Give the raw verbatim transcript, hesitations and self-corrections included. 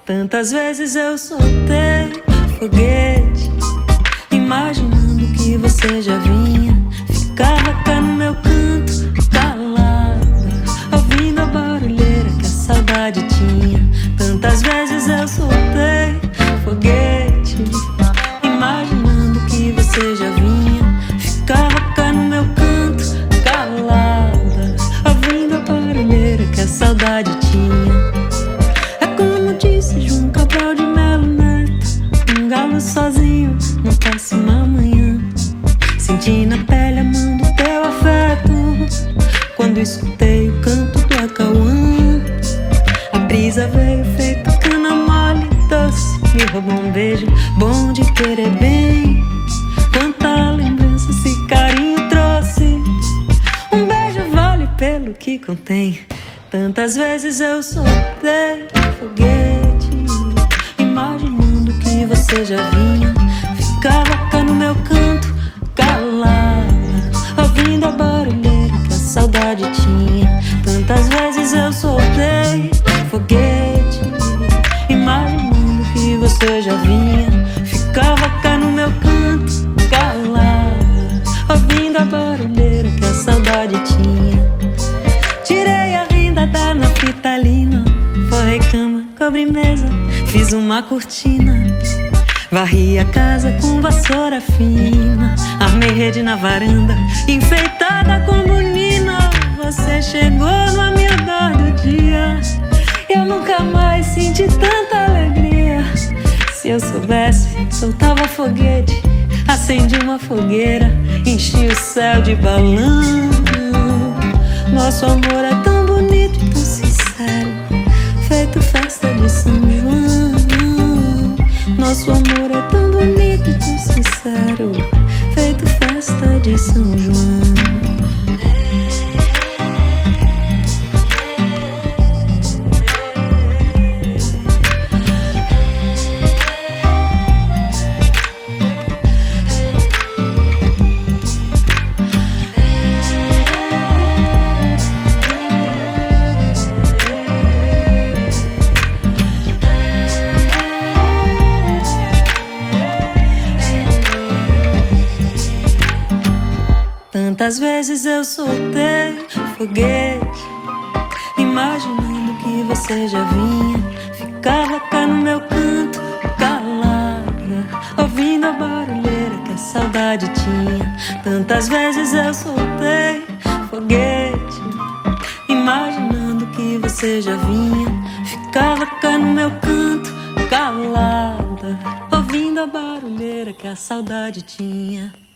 Tantas vezes eu soltei foguete, imaginando que você já vinha. Ficava cá no meu canto, calada, ouvindo a barulheira que a saudade tinha. Tantas vezes eu soltei foguete, imaginando que você já vinha. Ficava cá no meu canto, calada, ouvindo a barulheira que a saudade tinha. É como disse João Cabral de Melo Neto, um galo sozinho no péssimo amanhã. Senti na pele a mão do teu afeto quando escutei o canto do acauã. A brisa veio feito cana mole doce, me roubou um beijo bom de querer bem. Quanta lembrança esse carinho trouxe, um beijo vale pelo que contém. Tantas vezes eu soltei foguete, imaginando que você já vinha. Ficava cá no meu canto, calada, ouvindo a barulheira que a saudade tinha. Tantas vezes eu soltei foguete, imaginando que você já vinha. Ficava cá no meu canto, calada, ouvindo a barulheira que a saudade tinha. Tirei a renda da naftalina, forrei cama, cobri mesa, fiz uma cortina. Varri a casa com vassoura fina, armei rede na varanda, enfeitada com bonina. Você chegou no amiador do dia, eu nunca mais senti tanta alegria. Se eu soubesse, soltava foguete, acendi uma fogueira, enchi o céu de balão. Nosso amor é tão bonito e tão sincero, feito festa de São João. Nosso amor é tão bonito e tão sincero, feito festa de São João. Tantas vezes eu soltei foguete, imaginando que você já vinha. Ficava cá no meu canto, calada, ouvindo a barulheira que a saudade tinha. Tantas vezes eu soltei foguete, imaginando que você já vinha. Ficava cá no meu canto, calada, ouvindo a barulheira que a saudade tinha.